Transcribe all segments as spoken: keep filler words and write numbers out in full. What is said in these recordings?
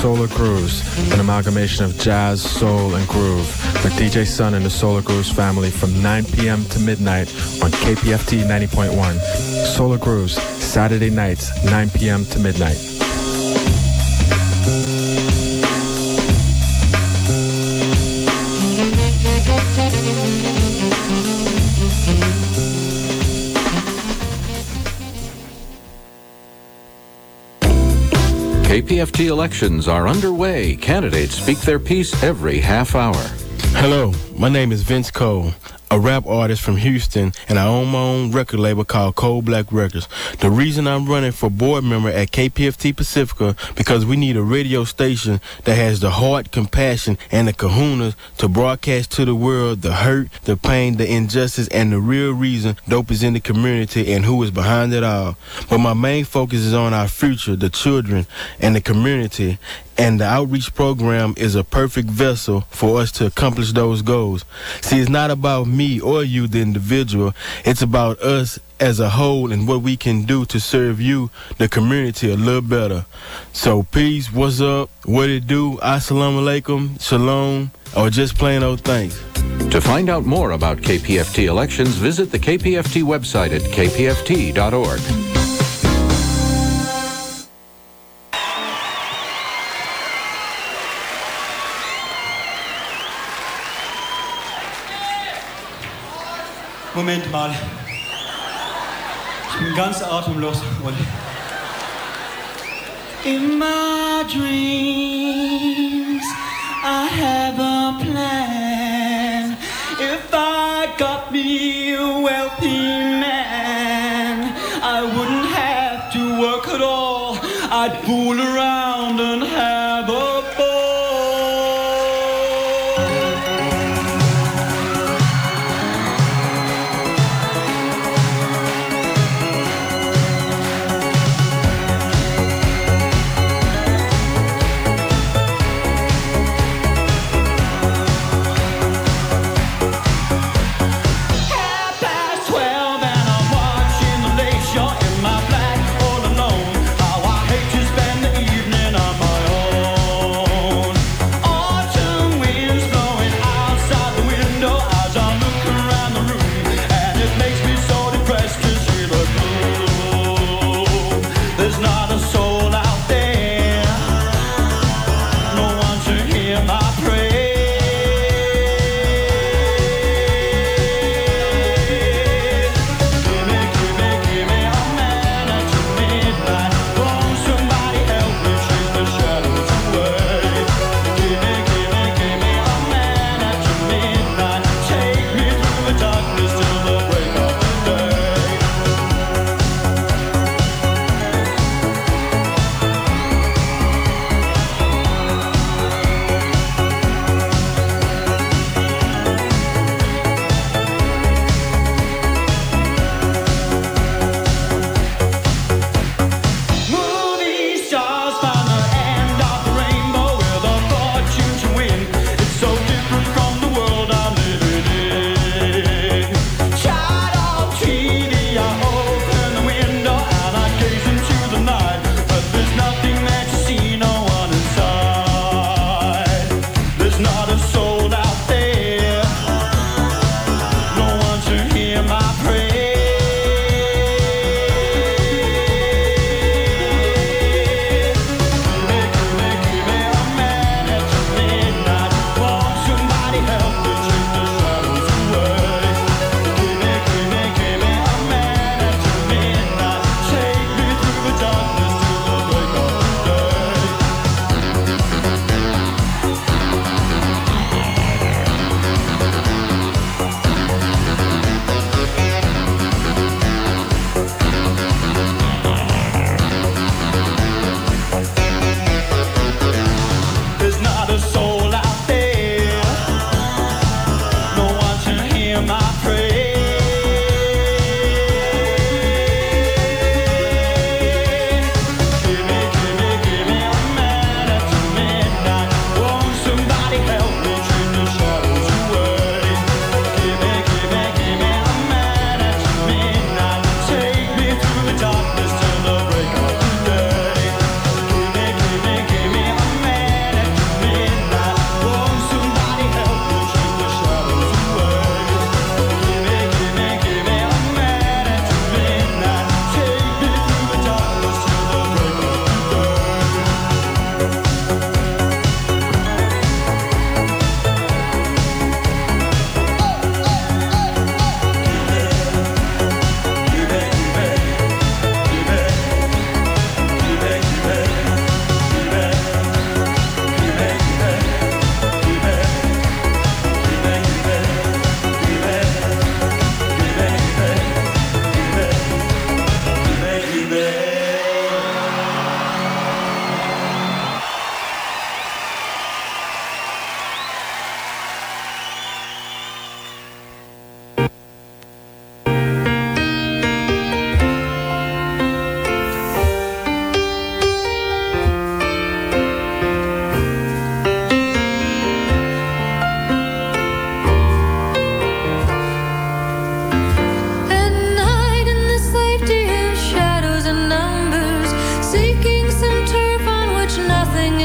Solar Grooves, an amalgamation of jazz, soul, and groove with D J Sun and the Solar Grooves family from nine p.m. to midnight on K P F T ninety point one. Solar Grooves, Saturday nights, nine p.m. to midnight. K P F T elections are underway. Candidates speak their piece every half hour. Hello, my name is Vince Cole, a rap artist from Houston, and I own my own record label called Cold Black Records. The reason I'm running for board member at K P F T Pacifica because we need a radio station that has the heart, compassion, and the kahunas to broadcast to the world the hurt, the pain, the injustice, and the real reason dope is in the community and who is behind it all. But my main focus is on our future, the children, and the community. And the outreach program is a perfect vessel for us to accomplish those goals. See, it's not about me or you, the individual. It's about us as a whole and what we can do to serve you, the community, a little better. So peace, what's up, what it do, assalamu alaikum, shalom, or just plain old thanks. To find out more about K P F T elections, visit the K P F T website at k p f t dot org. Moment mal. Ich bin ganz atemlos. Und in my dreams, I have a plan. If I got me a wealthy man, I wouldn't have to work at all. I'd fool around and have a ball.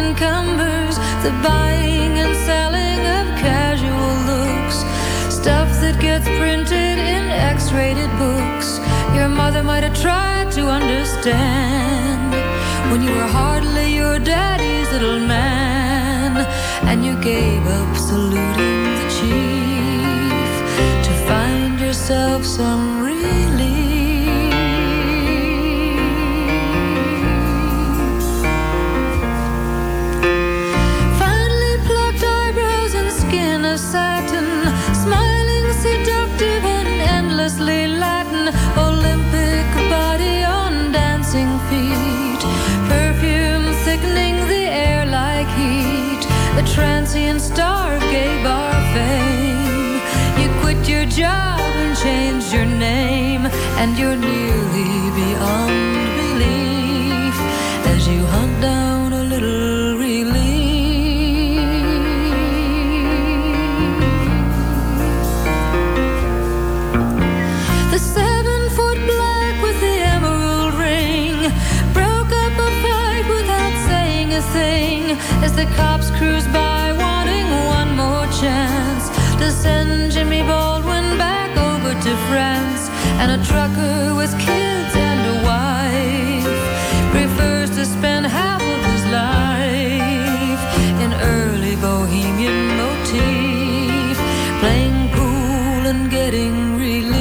encumbers the buying and selling of casual looks, stuff that gets printed in X-rated books. Your mother might have tried to understand when you were hardly your daddy's little man, and you gave up saluting the chief to find yourself some relief. Finely plucked eyebrows and skin of satin, smiling, seductive, and endlessly Latin, Olympic body on dancing feet, perfume thickening the air like heat, the transient star of gay bar fame. You quit your job and changed your name, and you're nearly beyond belief as you hunt down a little relief. The seven-foot black with the emerald ring broke up a fight without saying a thing as the cops cruised by wanting one more chance to send Jimmy Baldwin back over to France. And a trucker with kids and a wife prefers to spend half of his life in early bohemian motif, playing pool and getting relief.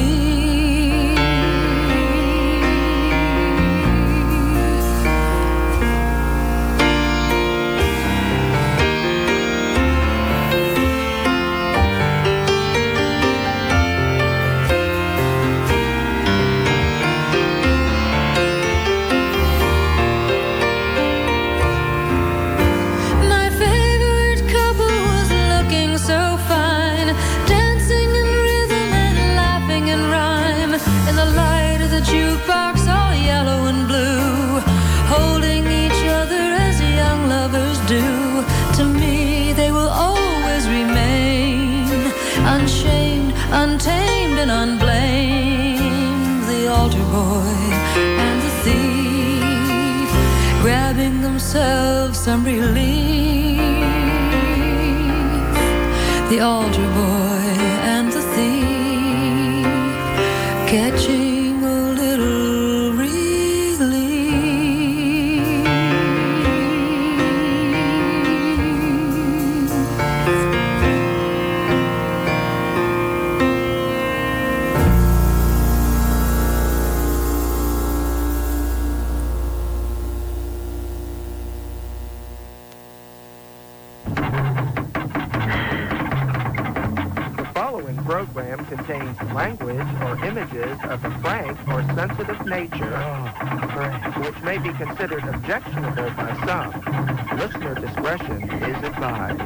My favorite couple was looking so fine, dancing in rhythm and laughing in rhyme, in the light of the jukebox all yellow and blue, holding each other as young lovers do. To me they will always remain unshamed, untamed, and unblamed. The altar boy and the thief, grabbing themselves some relief. The altar boy and the thief, catching a little relief. The following program contains language or images of a frank or sensitive nature, which may be considered objectionable by some. Listener discretion is advised.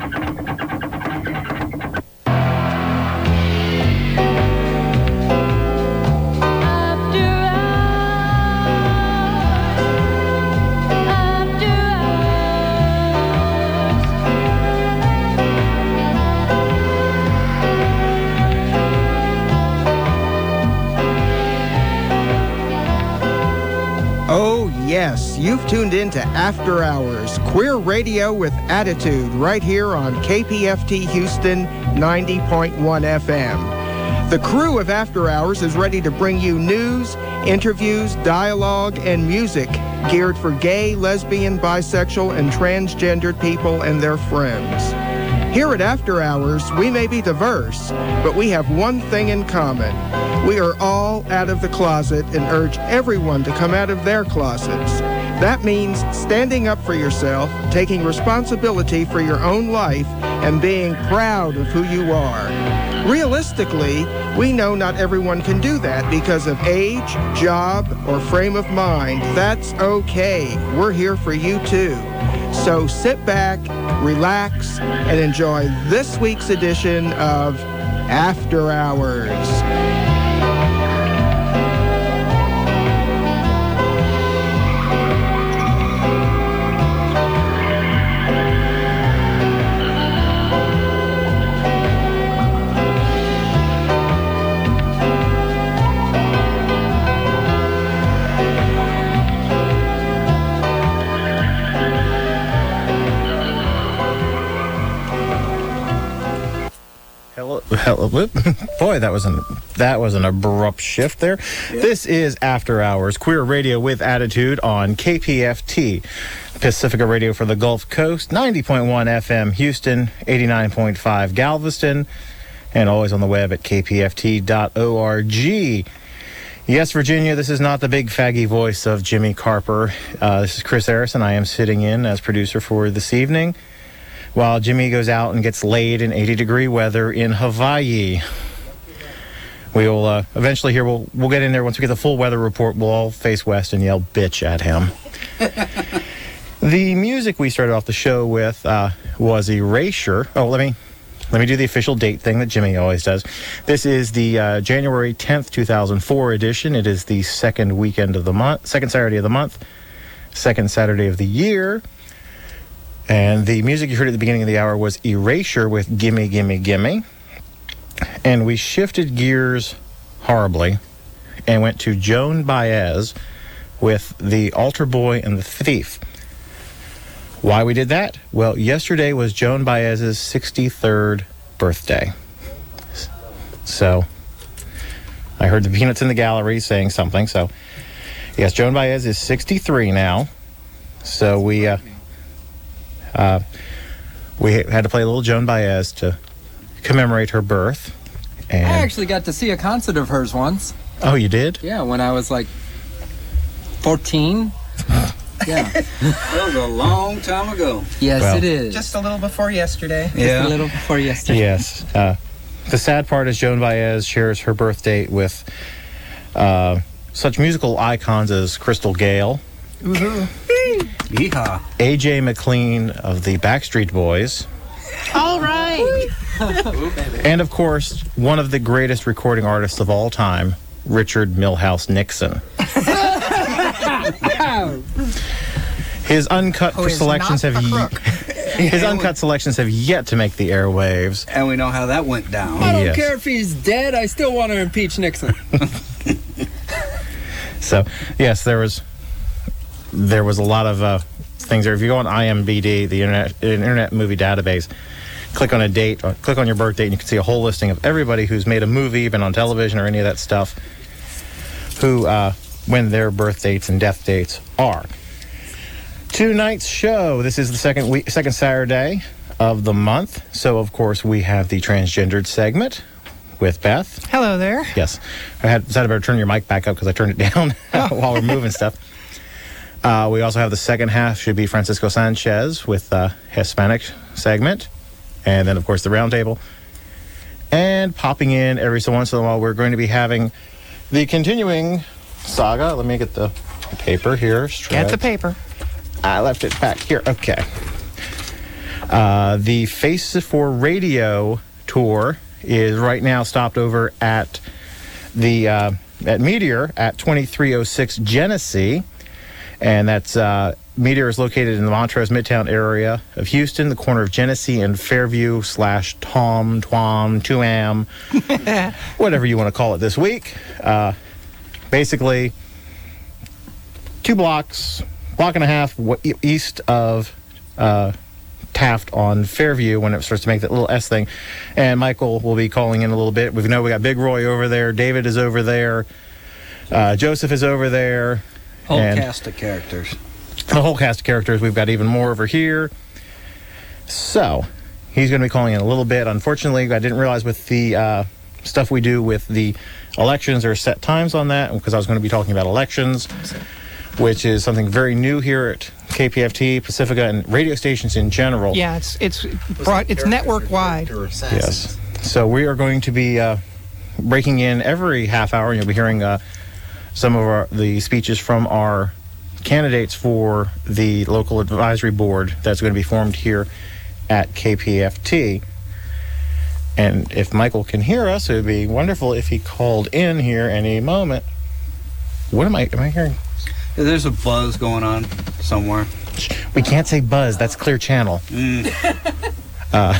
Oh, yes, you've tuned in to After Hours, queer radio with attitude, right here on K P F T Houston ninety point one F M. The crew of After Hours is ready to bring you news, interviews, dialogue, and music geared for gay, lesbian, bisexual, and transgendered people and their friends. Here at After Hours, we may be diverse, but we have one thing in common. We are all out of the closet and urge everyone to come out of their closets. That means standing up for yourself, taking responsibility for your own life, and being proud of who you are. Realistically, we know not everyone can do that because of age, job, or frame of mind. That's okay. We're here for you too. So sit back, relax, and enjoy this week's edition of After Hours. Hello, boy, that was an that was an abrupt shift there. Yeah. This is After Hours, queer radio with attitude on K P F T, Pacifica Radio for the Gulf Coast, ninety point one F M Houston, eighty-nine point five Galveston, and always on the web at k p f t dot org. Yes, Virginia, this is not the big faggy voice of Jimmy Carper. Uh, this is Chris Harrison. I am sitting in as producer for this evening, while Jimmy goes out and gets laid in eighty degree weather in Hawaii. We will uh, eventually here, we'll, we'll get in there. Once we get the full weather report, we'll all face west and yell bitch at him. The music we started off the show with uh, was Erasure. Oh, let me let me do the official date thing that Jimmy always does. This is the uh, January tenth, two thousand four edition. It is the second weekend of the month, second Saturday of the month, second Saturday of the year. And the music you heard at the beginning of the hour was Erasure with Gimme, Gimme, Gimme. And we shifted gears horribly and went to Joan Baez with The Altar Boy and the Thief. Why we did that? Well, yesterday was Joan Baez's sixty-third birthday. So, I heard the peanuts in the gallery saying something. So, yes, Joan Baez is sixty-three now. So we... Uh, Uh, we had to play a little Joan Baez to commemorate her birth. And I actually got to see a concert of hers once. Oh, you did? Yeah, when I was like fourteen. Yeah. That was a long time ago. Yes, well, it is. Just a little before yesterday. Yeah. Just a little before yesterday. Yes. Uh, the sad part is Joan Baez shares her birth date with uh, such musical icons as Crystal Gale. Woohoo. Yeehaw. A J McLean of the Backstreet Boys. All right. And, of course, one of the greatest recording artists of all time, Richard Milhouse Nixon. His uncut Who is selections not have a ye- crook. his uncut selections have yet to make the airwaves. And we know how that went down. I don't Yes. care if he's dead. I still want to impeach Nixon. So, yes, there was there was a lot of uh, things there. If you go on I M D B, the Internet Internet Movie Database, click on a date, or click on your birth date, and you can see a whole listing of everybody who's made a movie, been on television, or any of that stuff, who, uh, when their birth dates and death dates are. Tonight's show, this is the second week, second Saturday of the month, so of course we have the transgendered segment with Beth. Hello there. Yes. I had said I better turn your mic back up because I turned it down while we're moving stuff. Uh, we also have the second half, should be Francisco Sanchez with uh, Hispanic segment. And then, of course, the roundtable. And popping in every so once in a while, we're going to be having the continuing saga. Let me get the paper here. Get the paper. I left it back here. Okay. Uh, the Face for Radio tour is right now stopped over at the uh, at Meteor at twenty-three oh six Genesee. And that's uh, Meteor is located in the Montrose Midtown area of Houston, the corner of Genesee and Fairview slash Tom, Twom, Tuam, whatever you want to call it this week. Uh, basically, two blocks, block and a half w- east of uh, Taft on Fairview when it starts to make that little S thing. And Michael will be calling in a little bit. We know we got Big Roy over there. David is over there. Uh, Joseph is over there. Whole and cast of characters. The whole cast of characters. We've got even more over here. So, he's going to be calling in a little bit. Unfortunately, I didn't realize with the uh, stuff we do with the elections, there are set times on that, because I was going to be talking about elections, which is something very new here at K P F T, Pacifica, and radio stations in general. Yeah, it's it's broad, it's network wide. Yes. So we are going to be uh, breaking in every half hour, and you'll be hearing uh, some of our, the speeches from our candidates for the local advisory board that's going to be formed here at K P F T. And if Michael can hear us, it would be wonderful if he called in here any moment. What am I, am I hearing? There's a buzz going on somewhere. We can't say buzz. That's Clear Channel. Mm. uh,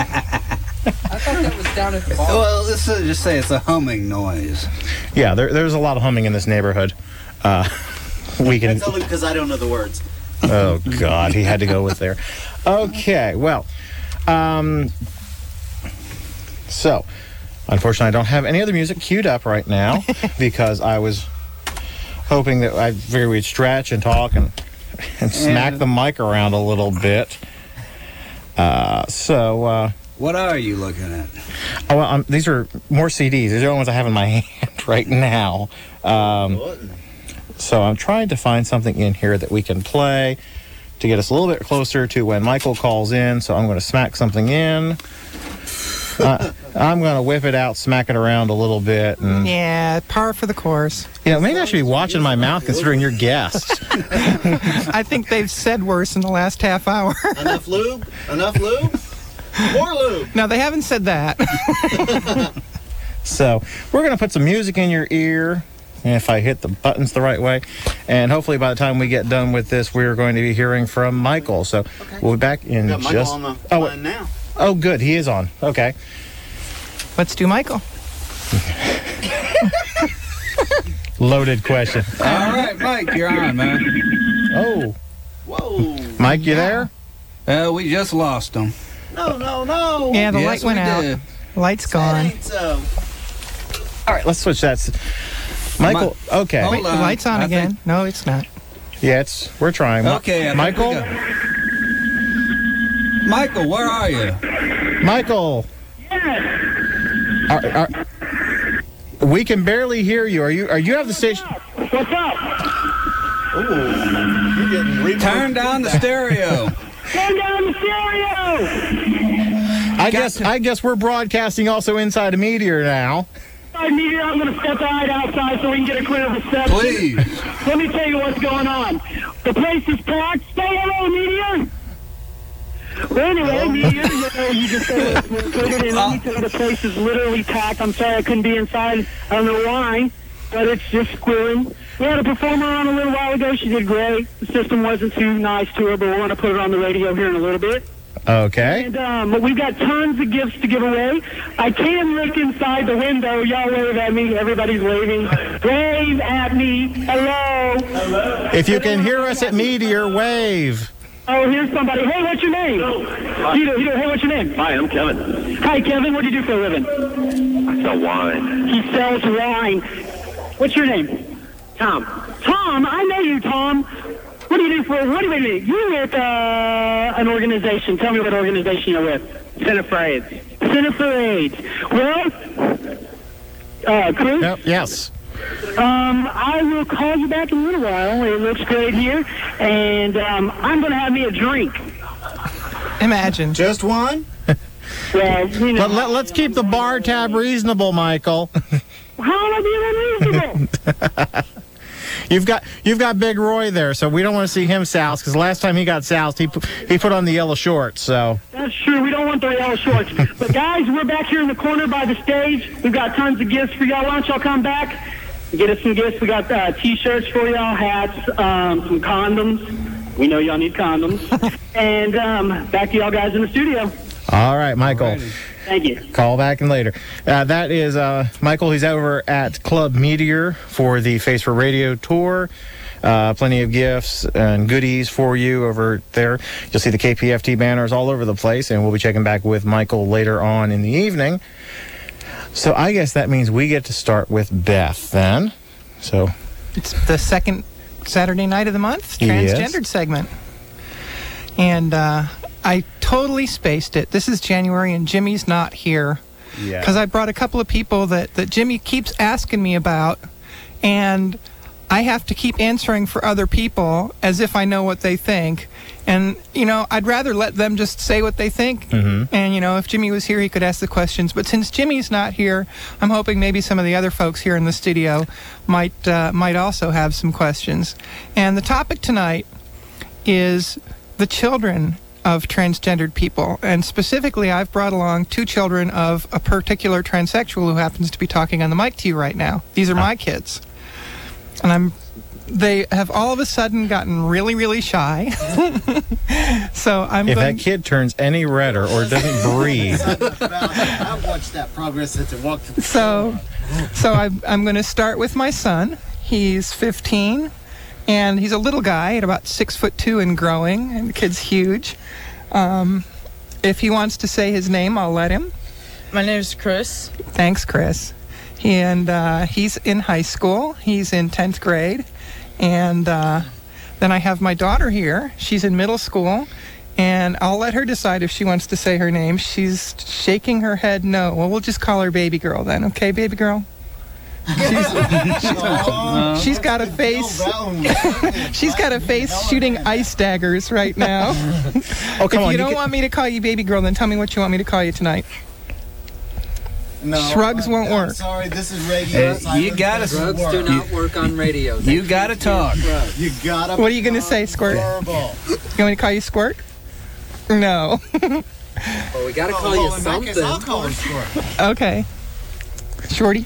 I thought that was down at the bar. Well, let's uh, just say it's a humming noise. Yeah, there, there's a lot of humming in this neighborhood. Uh, we can. That's only because I don't know the words. Oh God, he had to go with there. Okay, well, um, So, unfortunately, I don't have any other music queued up right now because I was hoping that I figured we'd stretch and talk and, and smack the mic around a little bit. Uh, so, uh, What are you looking at? oh, well, um, these are more C Ds. These are the ones I have in my hand right now. Um, so I'm trying to find something in here that we can play to get us a little bit closer to when Michael calls in. So I'm going to smack something in. Uh, I'm going to whip it out, smack it around a little bit. And, Yeah, par for the course. you know, maybe I should be watching my mouth considering you're guests. I think they've said worse in the last half hour. Enough lube? Enough lube? More lube. No, they haven't said that. So we're going to put some music in your ear, if I hit the buttons the right way. And hopefully by the time we get done with this, we're going to be hearing from Michael. So Okay. we'll be back in Got Michael just... on the oh, line now. oh, good. He is on. Okay. Let's do Michael. Loaded question. All right, Mike, you're on, man. Oh, Whoa. Mike, you there? Uh, we just lost him. No, no, no. Yeah, the Yes, light went we out. did. Light's That gone. ain't so. All right, let's switch that. Michael, okay. Hold Wait, the on. light's on I again. think- No, it's not. Yeah, it's, we're trying. Mi- Okay, I think Michael? we got- Michael, where are you? Michael. Are, are, we can barely hear you. Are you? Are you have the station? What's up? Ooh, you're getting remote. Turn down the stereo. Turn down the stereo! I guess. I guess we're broadcasting also inside a Meteor now. All right, Meteor, I'm going to step right outside so we can get a clear reception. Please. Let me tell you what's going on. The place is packed. Say hello, Meteor! Well, anyway, Meteor, you know, you just said it. And let me tell you, the place is literally packed. I'm sorry I couldn't be inside. I don't know why, but it's just squirring. We had a performer on a little while ago. She did great. The system wasn't too nice to her, but we're going to put it on the radio here in a little bit. Okay. And um, we've got tons of gifts to give away. I can look inside the window. Y'all wave at me. Everybody's waving. Wave at me. Hello. Hello. If you can hear us at Meteor, wave. Oh, here's somebody. Hey, what's your name? Peter, Peter, hey, what's your name? Hi, I'm Kevin. Hi, Kevin. What do you do for a living? I sell wine. He sells wine. What's your name? Tom. Tom. I know you, Tom. What do you do for, what do you do? You're with uh, an organization. Tell me what organization you're with. Center for AIDS. Center for AIDS. Well, uh, Chris? Yep, yes. Um, I will call you back in a little while. It looks great here. And um, I'm going to have me a drink. Imagine. Just one? Well, you know. But let, let's keep the bar tab reasonable, Michael. How am I being unreasonable? You've got you've got Big Roy there, so we don't want to see him soused, because last time he got soused, he put, he put on the yellow shorts. So That's true. We don't want the yellow shorts. But, guys, we're back here in the corner by the stage. We've got tons of gifts for y'all. Why don't y'all come back and get us some gifts? We got uh, T-shirts for y'all, hats, um, some condoms. We know y'all need condoms. And um, back to y'all guys in the studio. all right, Michael. Alrighty. Thank you. Call back in later. Uh, that is uh, Michael. He's over at Club Meteor for the Face for Radio tour. Uh, plenty of gifts and goodies for you over there. You'll see the K P F T banners all over the place, and we'll be checking back with Michael later on in the evening. So I guess that means we get to start with Beth then. So It's the second Saturday night of the month, Yes. transgendered segment. And uh, I totally spaced it. This is January, and Jimmy's not here. yeah, Because I brought a couple of people that, that Jimmy keeps asking me about, and I have to keep answering for other people as if I know what they think. And, you know, I'd rather let them just say what they think. Mm-hmm. And, you know, if Jimmy was here, he could ask the questions. But since Jimmy's not here, I'm hoping maybe some of the other folks here in the studio might uh, might also have some questions. And the topic tonight is the children of transgendered people. And specifically, I've brought along two children of a particular transsexual who happens to be talking on the mic to you right now. These are my kids. And I'm they have all of a sudden gotten really, really shy. So I'm if going that kid turns any redder or doesn't breathe, I've watched that progress since it walked. So, so I'm, I'm going to start with my son. He's fifteen, and he's a little guy at about six foot two and growing, and the kid's huge. Um, if he wants to say his name, I'll let him. My name is Chris. Thanks, Chris. And uh, he's in high school. He's in tenth grade. And uh, then I have my daughter here. She's in middle school. And I'll let her decide if she wants to say her name. She's shaking her head no. Well, we'll just call her Baby Girl then. Okay, Baby Girl? She's, she, she's got a face. She's got a face shooting ice daggers right now. Oh, come if on, you you don't can- want me to call you Baby Girl, then tell me what you want me to call you tonight. No, Shrugs I- won't I'm work. Sorry, this is radio. Hey, you gotta- Drugs do not work on radio. You gotta talk. You gotta. What are you going to say, Squirt? Verbal. You want me to call you Squirt? No. Well, we gotta Oh, call well, you in that case, I'll something. call her Squirt. Okay. Shorty?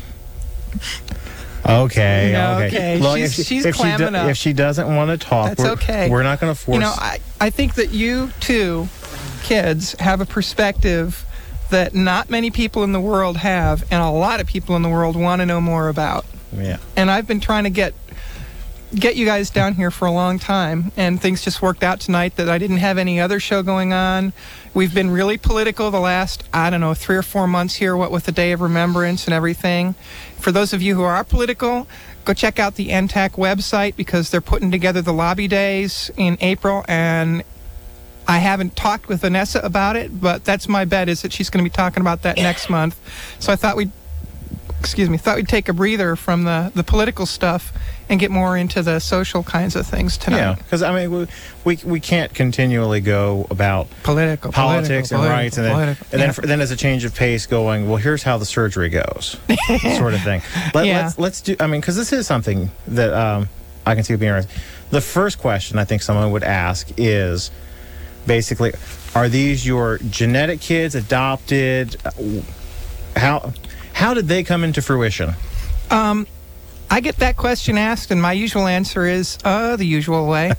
Okay, No, okay. okay. Look, She's- if she, she's if she, clamming do- up. if she doesn't want to talk, That's we're, okay. we're not going to force. You know, I, I think that you two kids have a perspective that not many people in the world have, and a lot of people in the world want to know more about. yeah. And I've been trying to get get you guys down here for a long time, and things just worked out tonight that I didn't have any other show going on. We've been really political the last, I don't know, three or four months here, what with the Day of Remembrance and everything. For those of you who are political, go check out the N T A C website because they're putting together the lobby days in April, and I haven't talked with Vanessa about it, but that's my bet is that she's going to be talking about that next month. So I thought we'd, excuse me, thought we'd take a breather from the, the political stuff and get more into the social kinds of things tonight. Yeah, because I mean, we, we we can't continually go about Political, politics political, and rights, and then political, and then yeah. for, then as a change of pace, going well. Here's how the surgery goes, sort of thing. Let, Yeah. Let's let's do. I mean, because this is something that um, I can see being interesting. The first question I think someone would ask is basically, are these your genetic kids, adopted? How how did they come into fruition? Um, I get that question asked, and my usual answer is, uh, the usual way.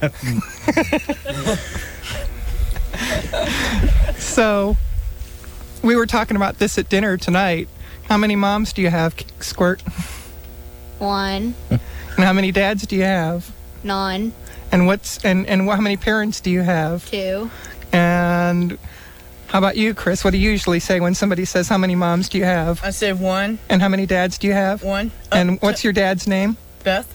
So, we were talking about this at dinner tonight. How many moms do you have, Squirt? One, And how many dads do you have? none, And what's and and how many parents do you have? two, And how about you, Chris? What do you usually say when somebody says, how many moms do you have? I say one, And how many dads do you have? one. And what's your dad's name? Beth.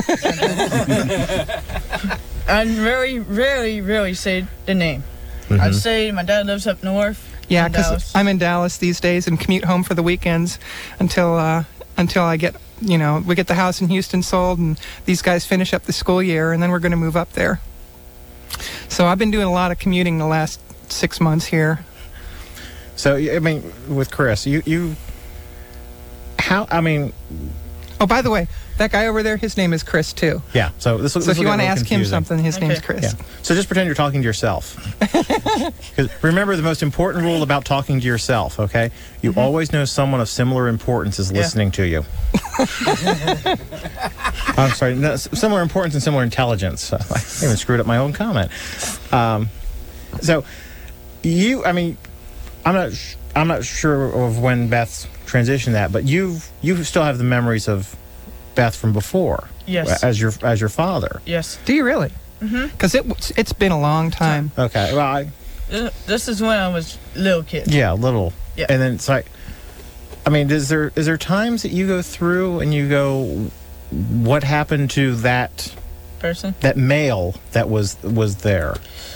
I very, rarely, rarely say the name. I'd Mhm. say my dad lives up north. Yeah, in because Dallas. I'm in Dallas these days and commute home for the weekends until uh, until I get, you know, we get the house in Houston sold and these guys finish up the school year, and then we're going to move up there. So I've been doing a lot of commuting the last six months here. So I mean, with Chris, you you how I mean. Oh, by the way, that guy over there, his name is Chris too. Yeah. So this. will- So this if you will want to get a little ask him confusing. something, his name's Chris. Yeah. So just pretend you're talking to yourself. 'Cause remember the most important rule about talking to yourself, okay? You Mm-hmm. always know someone of similar importance is listening to you. I'm sorry, no, s- similar importance and similar intelligence. I even screwed up my own comment. Um, so you, I mean, I'm not, sh- I'm not sure of when Beth's transitioned that, but you, you still have the memories of Beth from before. Yes. As your, as your father. Yes. Do you really? Mm-hmm. Because it, it's been a long time. Okay. Well, I, This is when I was a little kid. yeah, little. Yeah. And then it's like, I mean, is there is there times that you go through and you go, what happened to that Person. that male that was was there?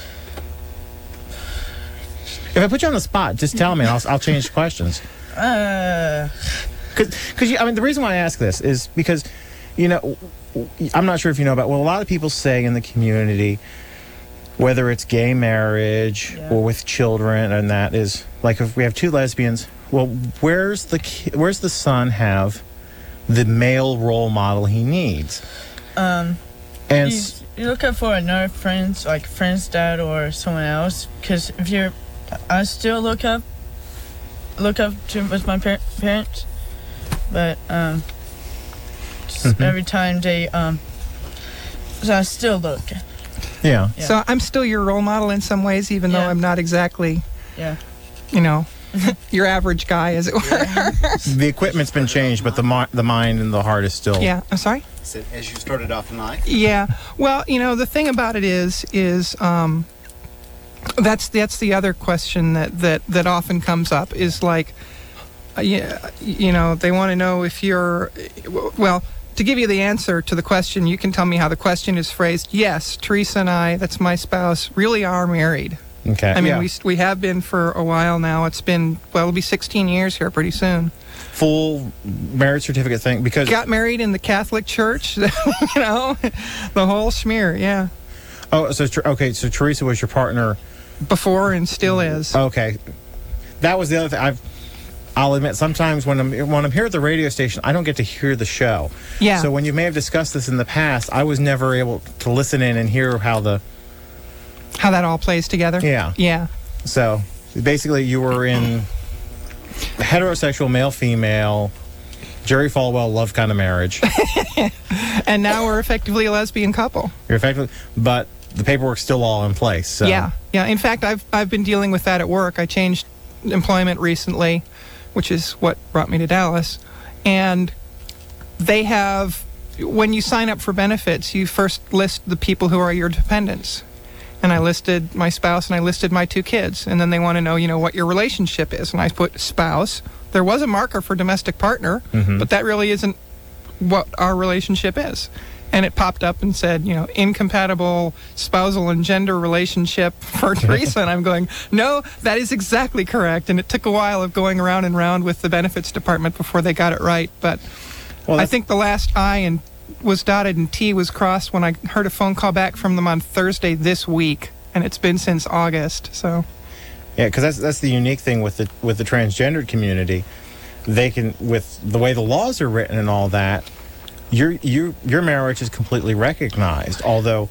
If I put you on the spot, just tell me. I'll I'll change questions. Uh, Because I mean, the reason why I ask this is because, you know, I'm not sure if you know about. Well, a lot of people say in the community, whether it's gay marriage Yeah. or with children, and that is like if we have two lesbians. Well, where's the ki- where's the son have the male role model he needs? um, And you, s- you look up for another friend's, like friend's dad or someone else. Because if you're, I still look up, look up to with my par- parents, but um, just Mhm. every time they um, so I still look. yeah. Yeah. So I'm still your role model in some ways, even though Yeah. I'm not exactly, Yeah. you know, your average guy, as it were. The equipment's been changed, but the mi- the mind and the heart is still. Yeah, I'm sorry? Said, as you started off tonight. Yeah. Well, you know, the thing about it is, is um, that's that's the other question that, that, that often comes up is like, uh, yeah, you know, they want to know if you're, well, to give you the answer to the question, you can tell me how the question is phrased. Yes, Teresa and I, that's my spouse, really are married. Okay. I mean, yeah. we we have been for a while now. It's been, well, it'll be sixteen years here pretty soon. Full marriage certificate thing because got married in the Catholic Church, you know, the whole schmear, yeah. Oh, so okay, so Teresa was your partner before and still is. Okay, that was the other thing. I've, I'll admit, sometimes when I'm when I'm here at the radio station, I don't get to hear the show. Yeah. So when you may have discussed this in the past, I was never able to listen in and hear how the how that all plays together. Yeah. Yeah. So basically, you were in heterosexual male female Jerry Falwell love kind of marriage, and now we're effectively a lesbian couple. You're effectively, but the paperwork's still all in place. So. Yeah, yeah. In fact, I've I've been dealing with that at work. I changed employment recently, which is what brought me to Dallas, and they have, when you sign up for benefits, you first list the people who are your dependents. And I listed my spouse and I listed my two kids. And then they want to know, you know, what your relationship is. And I put spouse. There was a marker for domestic partner, mm-hmm. but that really isn't what our relationship is. And it popped up and said, you know, incompatible spousal and gender relationship for Teresa. And I'm going, no, that is exactly correct. And it took a while of going around and round with the benefits department before they got it right. But well, I think the last I and was dotted and T was crossed when I heard a phone call back from them on Thursday this week, and it's been since August. So, yeah, because that's that's the unique thing with the with the transgendered community. They can, with the way the laws are written and all that, your your your marriage is completely recognized. Although,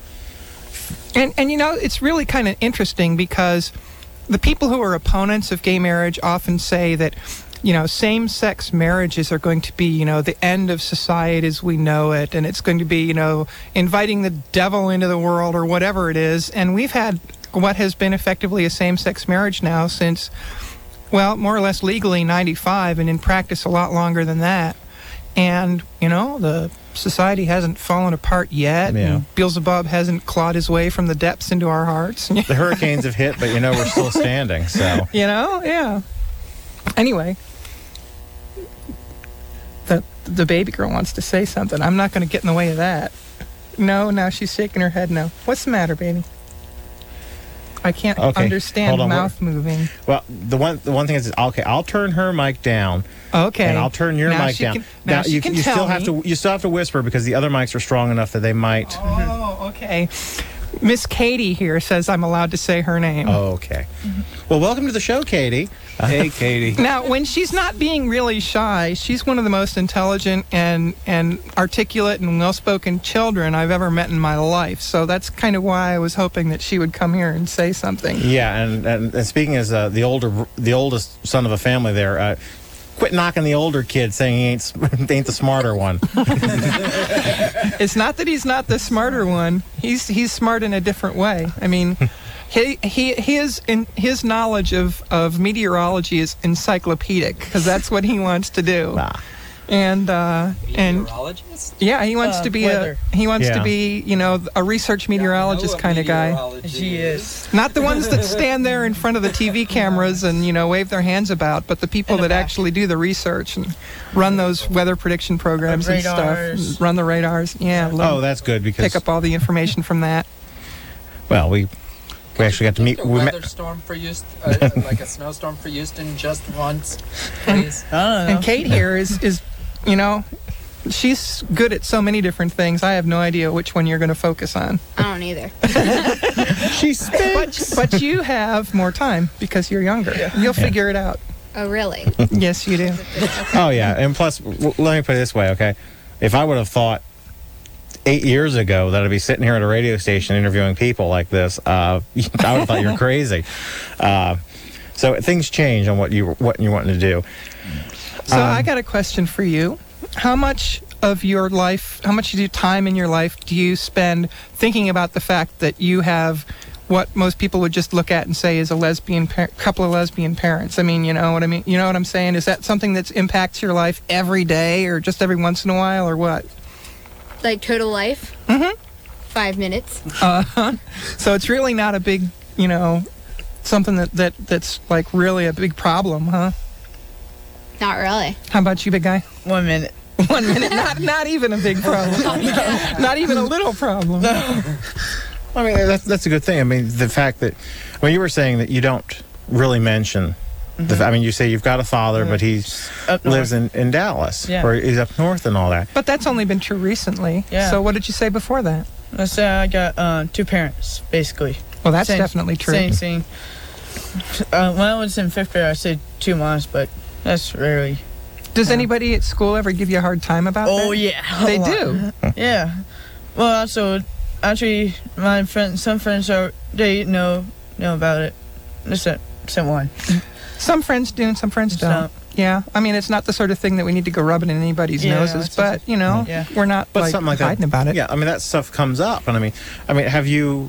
and and you know, it's really kind of interesting because the people who are opponents of gay marriage often say that, you know, same-sex marriages are going to be, you know, the end of society as we know it, and it's going to be, you know, inviting the devil into the world or whatever it is. And we've had what has been effectively a same-sex marriage now since, well, more or less legally ninety-five, and in practice a lot longer than that. And, you know, the society hasn't fallen apart yet. Yeah. And Beelzebub hasn't clawed his way from the depths into our hearts. The hurricanes have hit, but, you know, we're still standing, so. You know, yeah. Anyway. The, the baby girl wants to say something. I'm not going to get in the way of that. No, now she's shaking her head no. What's the matter, baby? I can't okay. understand Hold on. mouth We're, moving. Well, the one the one thing is, okay, I'll turn her mic down. Okay. And I'll turn your now mic down. Can, now, now she you, can you tell still me. have to you still have to whisper because the other mics are strong enough that they might. Oh, okay. Miss Katie here says I'm allowed to say her name. Oh, okay. Mm-hmm. Well, welcome to the show, Katie. Hey, Katie. Now, when she's not being really shy, she's one of the most intelligent and, and articulate and well-spoken children I've ever met in my life. So that's kind of why I was hoping that she would come here and say something. Yeah, and, and, and speaking as uh, the older, the oldest son of a family there, uh, quit knocking the older kid saying he ain't, ain't the smarter one. It's not that he's not the smarter one. He's he's smart in a different way. I mean, he he his in his knowledge of, of meteorology is encyclopedic because that's what he wants to do. Ah. And uh, and Meteorologist? yeah, he wants Uh, to be weather. a he wants Yeah. to be you know a research meteorologist kind of guy. She is. Not the ones that stand there in front of the T V cameras and, you know, wave their hands about, but the people In the that back. actually do the research and run those weather prediction programs The and stuff. radars. And run the radars. Yeah. let Oh, them that's good because pick up all the information from that. well, we we actually got to meet. A We weather met, storm for Houston, uh, like a snowstorm for Houston, just once, please. I don't know. And Kate here is, is, you know, she's good at so many different things. I have no idea which one you're going to focus on. I don't either. she speaks. But, but you have more time because you're younger. You'll figure it out. Oh, really? Yes, you do. Oh yeah, and plus, w- let me put it this way, okay? If I would have thought eight years ago that I'd be sitting here at a radio station interviewing people like this, uh, I would have thought you were crazy. Uh, so things change on what you what you wanting to do. So Um, I got a question for you. How much of your life, how much of your time in your life do you spend thinking about the fact that you have what most people would just look at and say is a lesbian par- couple of lesbian parents? I mean, you know what I mean? You know what I'm saying? Is that something that impacts your life every day or just every once in a while or what? Like total life? Mm-hmm. Five minutes. Uh-huh. So it's really not a big, you know, something that, that that's like really a big problem, huh? Not really. How about you, big guy? One minute. One minute. Not not even a big problem. Not even a little problem. I mean, that's that's a good thing. I mean, the fact that, well, you were saying that you don't really mention. The, Mm-hmm. I mean, you say you've got a father, but he Up lives north. in, in Dallas, Yeah. or he's up north and all that. But that's only been true recently. Yeah. So what did you say before that? I say I got uh, two parents, basically. Well, that's Same- definitely true. Same thing. Uh, when I was in fifth grade, I said two moms, but that's rarely. Does anybody at school ever give you a hard time about that? Oh yeah, They a lot. do. Yeah. Well, also, actually, my friends, some friends are they know know about it. Just a- some one. Some friends do and some friends don't. Yeah. I mean, it's not the sort of thing that we need to go rubbing in anybody's Yeah, noses, it's but, you know, Yeah. we're not But like, something like hiding that, about it. Yeah, I mean that stuff comes up, and I mean, I mean, have you?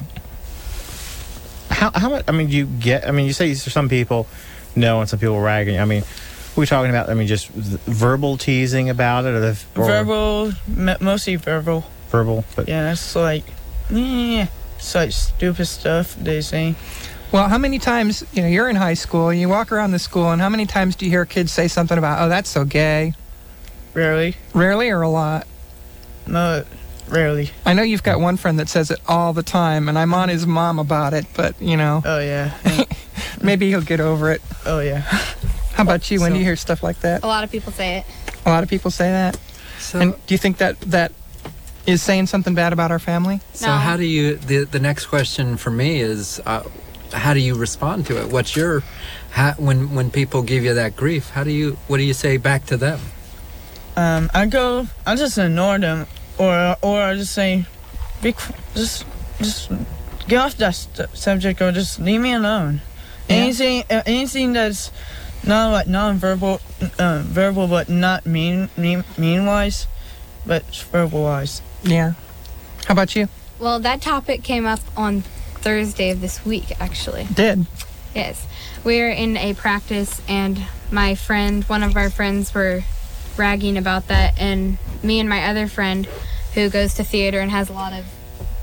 How how much? I mean, you get. I mean, you say some people know, and some people ragging. I mean, we talking about? I mean, just verbal teasing about it, or, the, or Verbal, m- mostly verbal. verbal, but Yeah, it's like, yeah, it's like stupid stuff they say. Well, how many times, you know, you're in high school and you walk around the school, and how many times do you hear kids say something about, oh, that's so gay? Rarely. Rarely or a lot? No, rarely. I know you've got one friend that says it all the time, and I'm on his mom about it, but, you know. Oh, yeah. Maybe he'll get over it. Oh, yeah. How about you? When do you hear stuff like that? A lot of people say it. A lot of people say that. And do you think that that is saying something bad about our family? So how do you? The the next question for me is, uh, how do you respond to it? What's your, how, when when people give you that grief? How do you? What do you say back to them? Um, I go, I just ignore them, or or I just say, be, qu- just just get off that st- subject, or just leave me alone. Yeah. Anything, uh, anything that's not like non-verbal, uh, verbal, but not mean, mean, mean wise, but verbal wise. Yeah. How about you? Well, that topic came up on Thursday of this week, actually. Did? Yes. We were in a practice, and my friend, one of our friends, were ragging about that, and me and my other friend, who goes to theater and has a lot of,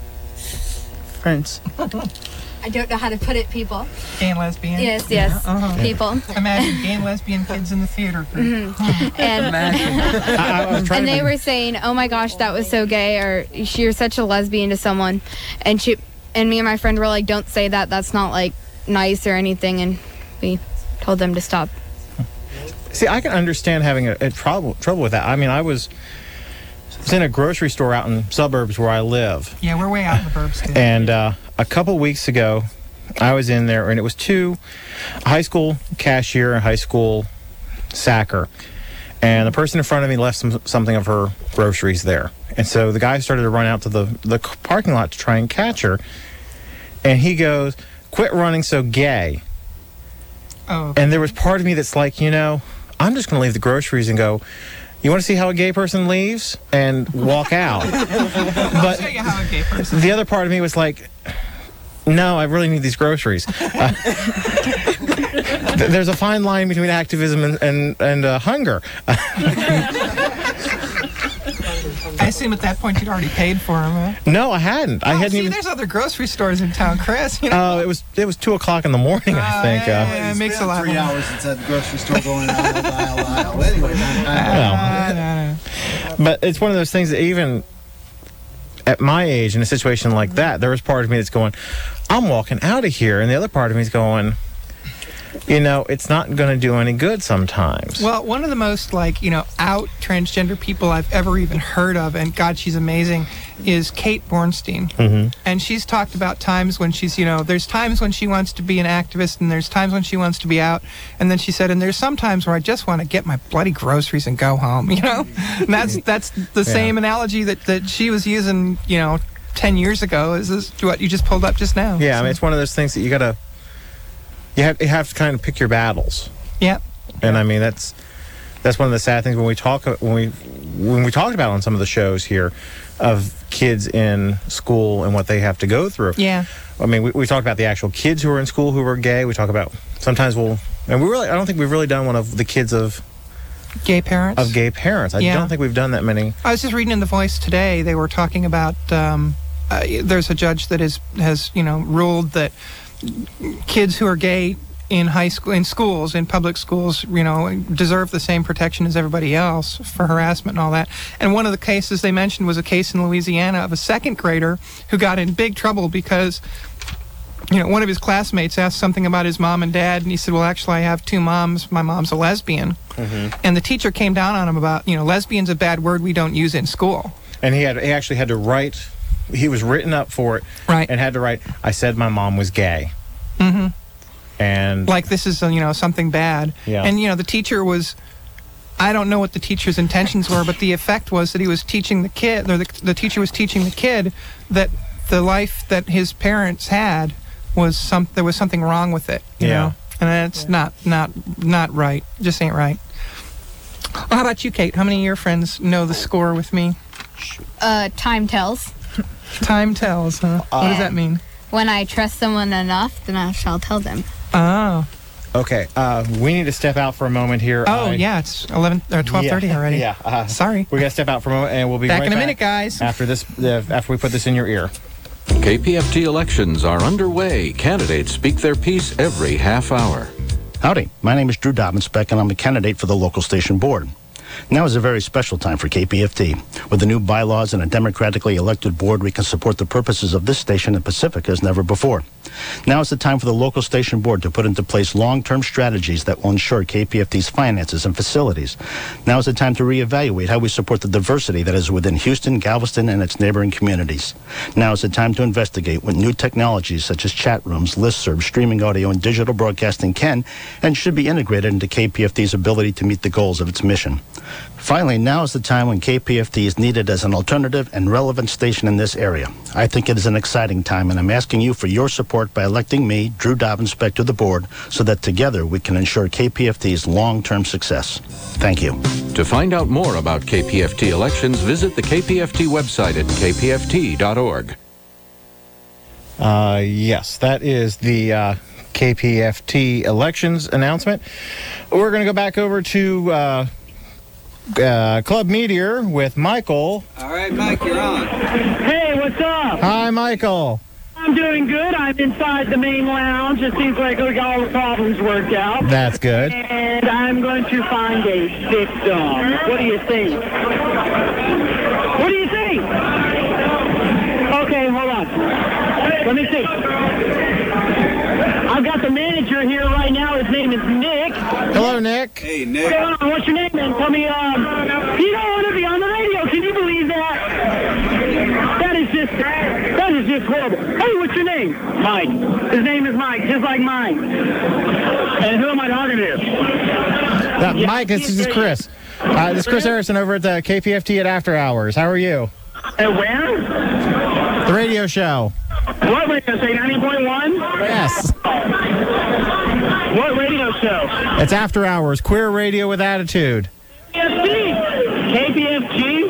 Friends. I don't know how to put it, people. Gay and lesbian? Yes, yes, Uh-huh. people. Imagine gay and lesbian kids in the theater group. Mhm. And, I- I was trying and to they be- were saying, "Oh my gosh, that was so gay," or "You're such a lesbian to someone," and she and me and my friend were like, "Don't say that. That's not like nice or anything," and we told them to stop. See, I can understand having a, a trouble trouble with that. I mean, I was, was in a grocery store out in suburbs where I live, Yeah, we're way out in the burbs. Too. and uh, a couple weeks ago, I was in there, and it was two, a high school cashier and a high school sacker, and the person in front of me left some something of her groceries there, and so the guy started to run out to the the parking lot to try and catch her, and he goes, "Quit running so gay." Oh. And there was part of me that's like, you know, I'm just going to leave the groceries and go, you want to see how a gay person leaves? And walk out. I'll But show you how a gay person. the other part of me was like, no, I really need these groceries. Uh, th- there's a fine line between activism and, and, and uh, hunger. I assume at that point you'd already paid for them, huh? No, I hadn't. I Oh, hadn't see, even. there's other grocery stores in town, Chris. You know? Oh, it was it was two o'clock in the morning, I Oh, think. yeah, uh, yeah, it makes a lot Three more. hours inside the grocery store going out of aisle to aisle. Anyway, Well, but it's one of those things that even at my age, in a situation like that, there was part of me that's going, I'm walking out of here. And the other part of me is going, you know, it's not going to do any good sometimes. Well, one of the most, like, you know, out transgender people I've ever even heard of, and God, she's amazing, is Kate Bornstein. Mhm. And she's talked about times when she's, you know, there's times when she wants to be an activist, and there's times when she wants to be out. And then she said, and there's some times where I just want to get my bloody groceries and go home, you know? And that's that's the Yeah. same analogy that, that she was using, you know, ten years ago, is this what you just pulled up just now. Yeah, I So- mean, it's one of those things that you got to, you have, you have to kind of pick your battles. Yep. And I mean, that's that's one of the sad things when we talk when we when we talked about on some of the shows here of kids in school and what they have to go through. Yeah. I mean, we, we talked about the actual kids who are in school who are gay. We talk about sometimes we'll and we really I don't think we've really done one of the kids of Gay parents. of gay parents. I Yeah. don't think we've done that many. I was just reading in The Voice today. They were talking about um, uh, there's a judge that is has you know ruled that kids who are gay in high school, in schools, in public schools, you know, deserve the same protection as everybody else for harassment and all that. And one of the cases they mentioned was a case in Louisiana of a second grader who got in big trouble because, you know, one of his classmates asked something about his mom and dad, and he said, well, actually, I have two moms. My mom's a lesbian. Mm-hmm. And the teacher came down on him about, you know, lesbian's a bad word we don't use in school. And he had he actually had to write, he was written up for it, right? And had to write, I said my mom was gay. Mm-hmm. And like this is, you know, something bad. Yeah. And, you know, the teacher was, I don't know what the teacher's intentions were, but the effect was that he was teaching the kid, or the, the teacher was teaching the kid that the life that his parents had was some, there was something wrong with it, you Yeah. know? And that's yeah. not, not, not right. Just ain't right. Well, how about you, Kate? How many of your friends know the score with me? Uh, time tells. Time tells, huh? Uh, what does that mean? When I trust someone enough, then I shall tell them. Oh. Okay, uh, we need to step out for a moment here. Oh, I, yeah, it's eleven or twelve thirty yeah, already. Yeah. Uh, Sorry. We got to step out for a moment, and we'll be back right in a back minute, guys. After this, uh, after we put this in your ear. K P F T elections are underway. Candidates speak their piece every half hour. Howdy, my name is Drew Dobbins-Beck, and I'm a candidate for the local station board. Now is a very special time for K P F T. With the new bylaws and a democratically elected board, we can support the purposes of this station in Pacifica as never before. Now is the time for the local station board to put into place long-term strategies that will ensure K P F T's finances and facilities. Now is the time to reevaluate how we support the diversity that is within Houston, Galveston, and its neighboring communities. Now is the time to investigate what new technologies such as chat rooms, listservs, streaming audio, and digital broadcasting can and should be integrated into K P F T's ability to meet the goals of its mission. Finally, now is the time when K P F T is needed as an alternative and relevant station in this area. I think it is an exciting time, and I'm asking you for your support by electing me, Drew Dobbins-Beck, to the board so that together we can ensure K P F T's long-term success. Thank you. To find out more about K P F T elections, visit the K P F T website at k p f t dot org. Uh, yes, that is the uh, K P F T elections announcement. We're going to go back over to uh, uh, Club Meteor with Michael. All right, Mike, you're on. Hey, what's up? Hi, Michael. I'm doing good. I'm inside the main lounge. It seems like we got all the problems worked out. That's good. And I'm going to find a victim. What do you think? What do you think? Okay, hold on. Let me see. I've got the manager here right now. His name is Nick. Hello, Nick. Hey, Nick. What's going on? What's your name, man? Tell me, um, you don't want to be on the radio. Can you believe that? That is just, that is just horrible. Hey, what's your name? Mike. His name is Mike, just like mine. And who am I talking to? Uh, Yeah. Mike, this is Chris. Uh, this is Chris Harrison over at the K P F T at After Hours. How are you? At where? The radio show. What radio show? ninety point one? Yes. What radio show? It's After Hours, queer radio with attitude. K P F T. K P F T?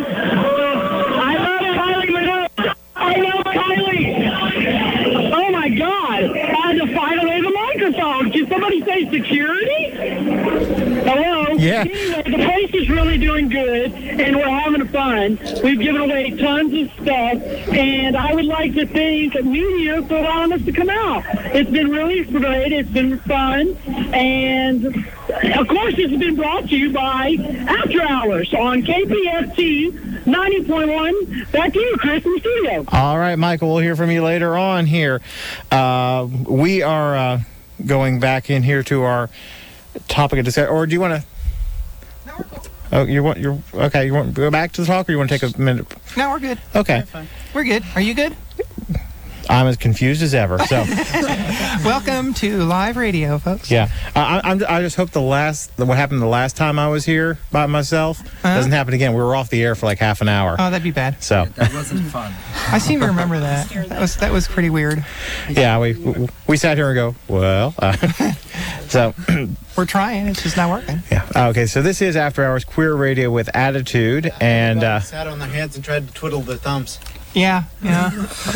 I love Kylie Minogue. I love Kylie. Oh, my God. I had to fight away the microphone. Can somebody say security? Hello? Yeah. Anyway, the place is really doing good, and we're having fun. We've given away tons of stuff, and I would like to thank media for allowing us to come out. It's been really great. It's been fun, and of course, this has been brought to you by After Hours on K P F T ninety point one. Back to you, Chris, in the studio. All right, Michael, we'll hear from you later on here. Uh, we are uh, going back in here to our topic of discussion. Or do you want to... Oh, you want you're okay. You want to go back to the talk, or you want to take a minute? No, we're good. Okay, We're good. Are you good? I'm as confused as ever. So, Welcome to live radio, folks. yeah, I, I'm. I just hope the last what happened the last time I was here by myself Uh-huh. doesn't happen again. We were off the air for like half an hour. Oh, that'd be bad. So, That wasn't fun. I seem to remember that. That was that was pretty weird. yeah, we we, we sat here and go, well, uh, so. We're trying. It's just not working. Yeah. Okay. So this is After Hours Queer Radio with Attitude, and uh, sat on their hands and tried to twiddle their thumbs. Yeah. Yeah.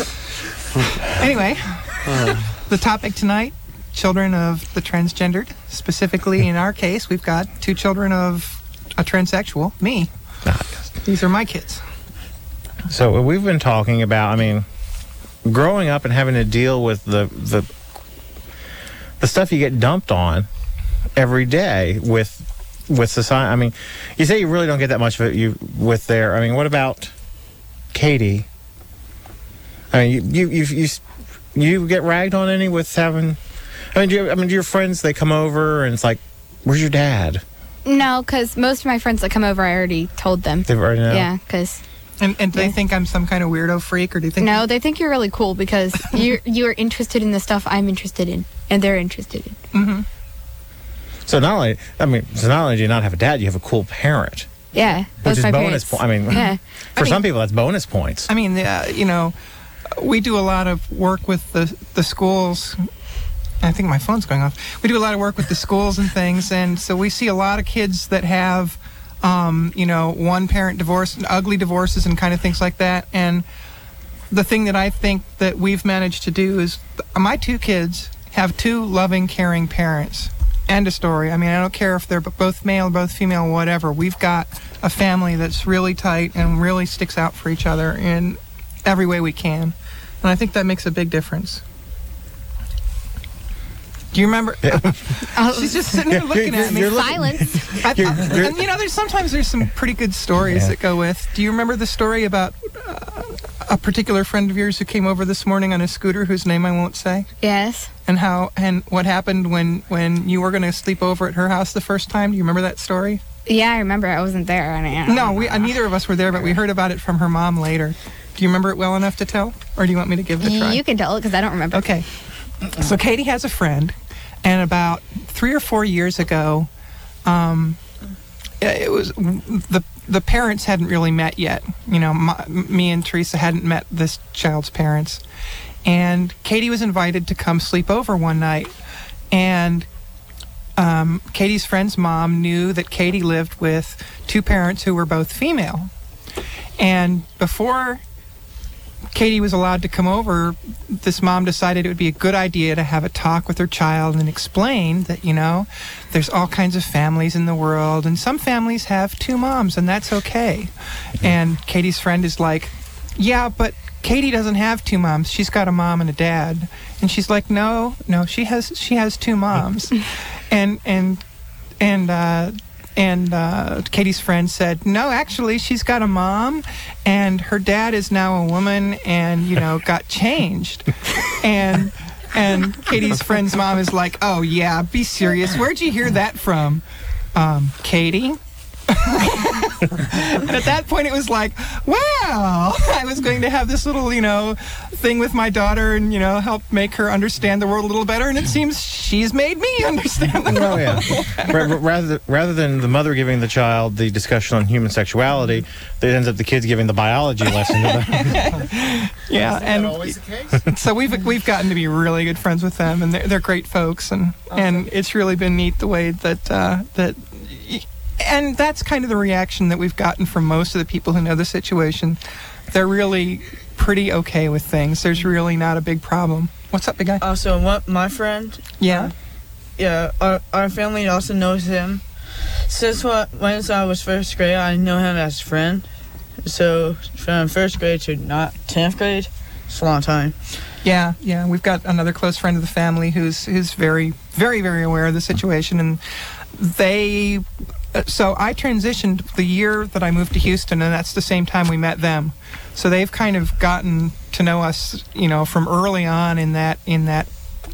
Anyway, the topic tonight: children of the transgendered. Specifically, in our case, we've got two children of a transsexual. Me. These are my kids. so we've been talking about. I mean, growing up and having to deal with the the the stuff you get dumped on every day with with society. I mean, you say you really don't get that much of it you with there. I mean, what about Katie? I mean, you you you you, you get ragged on any with having? I mean, do you, I mean, do your friends, they come over and it's like, where's your dad? No, because most of my friends that come over, I already told them. They've already know. Yeah, because. And, and do yeah. they think I'm some kind of weirdo freak, or do you think? No, they think you're really cool because you you are interested in the stuff I'm interested in, and they're interested in. Mm-hmm. So not only, I mean, so not only do you not have a dad, you have a cool parent. Yeah, which is my bonus. Po- I mean, yeah. for I mean, some people, that's bonus points. I mean, uh, you know, we do a lot of work with the the schools. I think my phone's going off. We do a lot of work with the schools and things, and so we see a lot of kids that have, um, you know, one parent divorce, and ugly divorces, and kind of things like that. And the thing that I think that we've managed to do is, my two kids have two loving, caring parents. End of story. I mean, I don't care if they're both male, both female, whatever. We've got a family that's really tight and really sticks out for each other in every way we can, and I think that makes a big difference. Do you remember? Yeah. Uh, she's just sitting here looking at me. Silence. I, I, and you know, there's sometimes there's some pretty good stories yeah. that go with. Do you remember the story about uh, a particular friend of yours who came over this morning on a scooter, whose name I won't say? Yes. And how and what happened when when you were going to sleep over at her house the first time? Do you remember that story? Yeah, I remember. I wasn't there. I mean, no, we uh, neither of us were there, but we heard about it from her mom later. Do you remember it well enough to tell, or do you want me to give it a try? You can tell it because I don't remember. Okay. So Katie has a friend. And about three or four years ago, um, it was the the parents hadn't really met yet. You know, my, me and Teresa hadn't met this child's parents, and Katie was invited to come sleep over one night. And um, Katie's friend's mom knew that Katie lived with two parents who were both female, and before Katie was allowed to come over, this mom decided it would be a good idea to have a talk with her child and explain that, you know, there's all kinds of families in the world, and some families have two moms, and that's okay. And Katie's friend is like, yeah, but Katie doesn't have two moms. She's got a mom and a dad. And she's like, no, no, she has she has two moms. and and and uh And uh, Katie's friend said, no, actually, she's got a mom, and her dad is now a woman and, you know, got changed. and and Katie's friend's mom is like, oh, yeah, be serious. Where'd you hear that from? Um, Katie? And at that point, it was like, well, I was going to have this little, you know, thing with my daughter and, you know, help make her understand the world a little better. And it seems she's made me understand the world oh, yeah. a little better. Rather, rather than the mother giving the child the discussion on human sexuality, it ends up the kids giving the biology lesson to them. Yeah, Isn't and that always the case? so we've we've gotten to be really good friends with them, and they're, they're great folks, and Okay. and it's really been neat the way that uh, that. And that's kind of the reaction that we've gotten from most of the people who know the situation. They're really pretty okay with things. There's really not a big problem. What's up, big guy? Also, what my friend? Yeah. Yeah, our our family also knows him. Since what when I was first grade, I know him as a friend. So from first grade to not tenth grade, it's a long time. Yeah, yeah. We've got another close friend of the family who's who's very, very, very aware of the situation, and they. So I transitioned the year that I moved to Houston, and that's the same time we met them. So they've kind of gotten to know us, you know, from early on in that in that.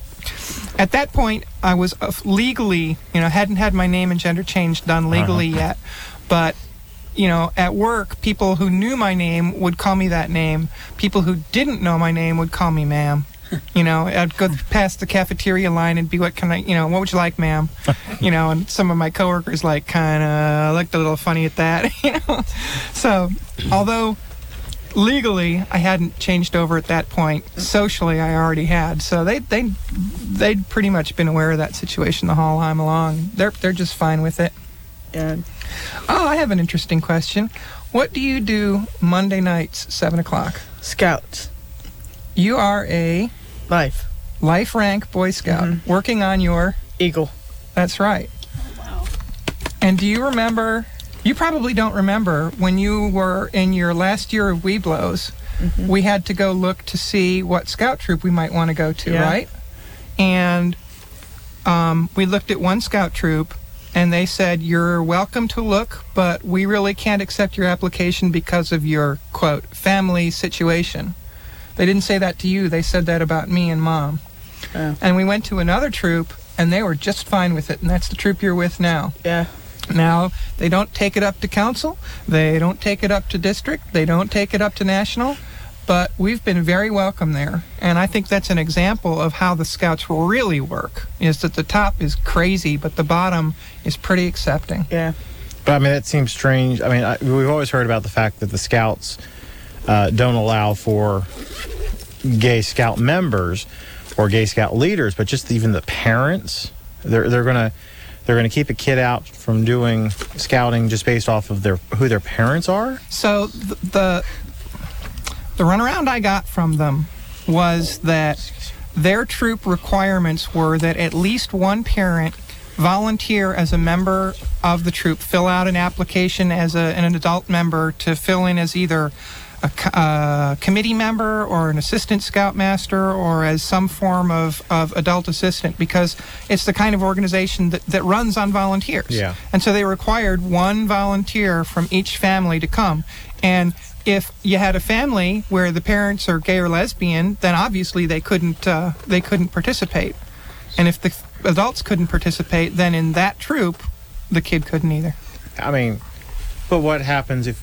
At that point, I was legally, you know, hadn't had my name and gender change done legally uh-huh. yet, but. You know, at work, people who knew my name would call me that name. People who didn't know my name would call me ma'am. You know, I'd go past the cafeteria line and be, what can I, you know, what would you like, ma'am? You know, and some of my coworkers, like, kind of looked a little funny at that, you know. So, although legally I hadn't changed over at that point, socially I already had. So they, they, they'd pretty much been aware of that situation the whole time along. They're, they're just fine with it. And oh, I have an interesting question. What do you do Monday nights, seven o'clock? Scouts. You are a life life rank Boy Scout mm-hmm. working on your Eagle. That's right. Wow. And do you remember? You probably don't remember when you were in your last year of Weeblos. Mm-hmm. We had to go look to see what scout troop we might want to go to, yeah. right? And um, we looked at one scout troop, and they said, you're welcome to look, but we really can't accept your application because of your, quote, family situation. They didn't say that to you. They said that about me and Mom. Oh. And we went to another troop, and they were just fine with it, and that's the troop you're with now. Yeah. Now, they don't take it up to council. They don't take it up to district. They don't take it up to national. But we've been very welcome there. And I think that's an example of how the Scouts really work, is that the top is crazy, but the bottom is pretty accepting. Yeah. But I mean, that seems strange. I mean, I, we've always heard about the fact that the Scouts uh, don't allow for gay Scout members or gay Scout leaders, but just even the parents, they're they're gonna they're gonna keep a kid out from doing Scouting just based off of their who their parents are. So the the, the runaround I got from them was that their troop requirements were that at least one parent volunteer as a member of the troop, fill out an application as a, an adult member to fill in as either a co- uh, committee member or an assistant scoutmaster or as some form of, of adult assistant, because it's the kind of organization that, that runs on volunteers. Yeah. And so they required one volunteer from each family to come. And if you had a family where the parents are gay or lesbian, then obviously they couldn't uh, they couldn't participate. And if the adults couldn't participate, then in that troop, the kid couldn't either. I mean, but what happens if